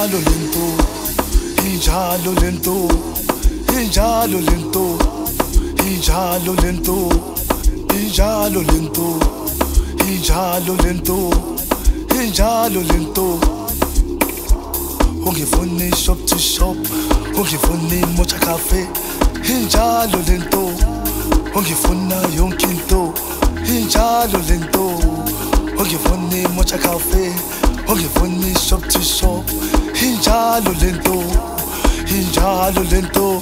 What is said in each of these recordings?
injalo lento, injalo lento, injalo lento, injalo lento, injalo lento, injalo lento, injalo lento. Ungifuni shop to shop, ungifuni mocha cafe, injalo lento, ungifuna yonke into, injalo lento, ungifuni mocha cafe, ungifuni shop to shop, injalo lento, injalo lento.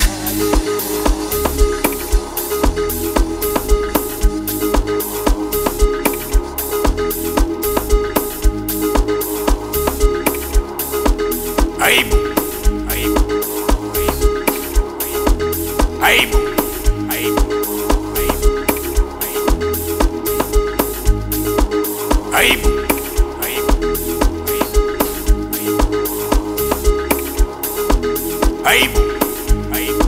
Aibu, aibu, aibu, aibu, aibu, aibu, aibu.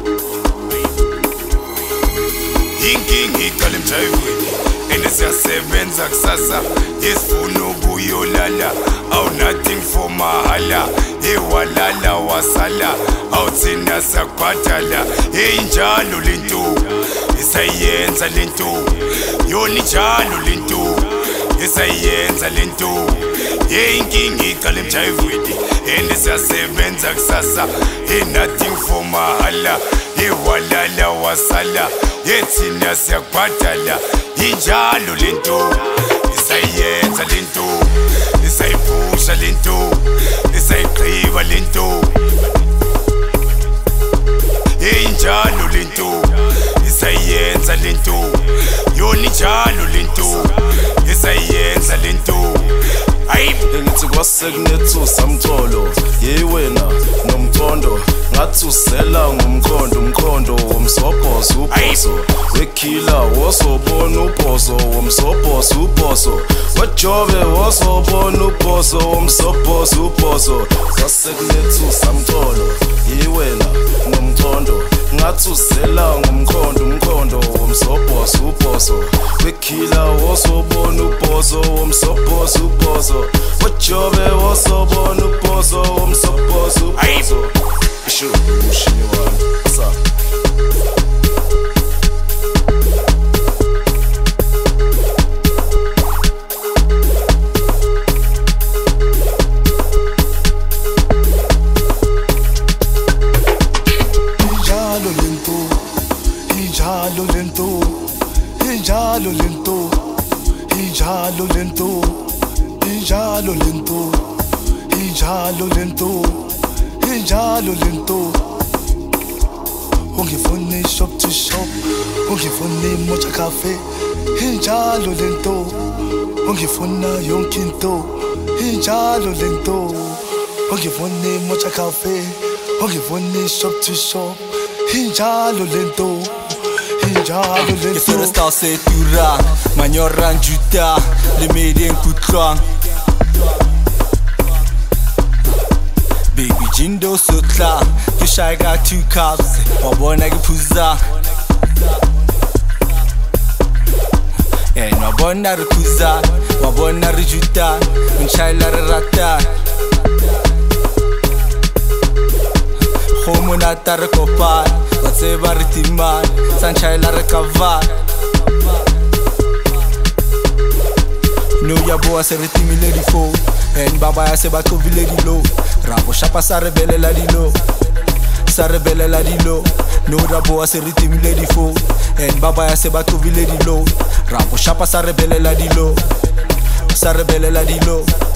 Inkingi iqala emjayivweni and siyasebenza kusasa yesifuna ukuyolala. Aw nothing for mahala, ewalala wasala, awuthina sakubhadala. Injalo lento, isayenza lento, yona injalo lento, isayenza lento. Inkinga iqala emjayivweni and siyasebenza kusasa, nothing for mahala, ewalala wasala, yethina sakubhadala. Injalo lento, isayenza lento, isayipusha lento, isayiqiba lento. Injalo lento, isayenza lento, yona injalo lento, isayenza lento. Ngithi kwasekunethu samtholo yiwena nomthondo ngathi usela ngumkhondo umkhondo womsobhozo ubhozo wekhila wosobona ubhozo womsobhozo ubhozo wajobe wosobona ubhozo womsobhozo ubhozo kwasekunethu samtholo yiwena nomthondo ngathi usela ngumkhondo umkhondo womsobhozo ubhozo wekhila wosobona ubhozo womsobhozo ubhozo wajobe wosobona ubhozo womsobhozo ubhozo. Isho ushini wami asa Injalo lento, injalo lento, injalo lento, injalo lento, injalo lento, injalo lento, injalo lento. Ungifuni shop to shop, ungifuni mocha cafe, injalo lento, ungifuna yonke into, injalo lento, ungifuni mocha cafe, ungifuni shop to shop, injalo lento, injalo lento. Ke seresta se tura, manyoran juta, le medien kutlwang. Baby Jindo sotla, ke shy got 2 cups, wabona ke phuza. Wabona re phuza, wabona re juta, unchayela re rata. Khomo na ta re kopana, wa tseba re timana, sanchayela re kavana. No ya boa se re timile di phone, and baba ya se ba qovile di low. Rabo shapa sa rebelela dilo, sa rebelela dilo. No rabo se re timile di phone, and baba ya se ba qovile di low. Rabo shapa sa rebelela dilo, sa rebelela dilo.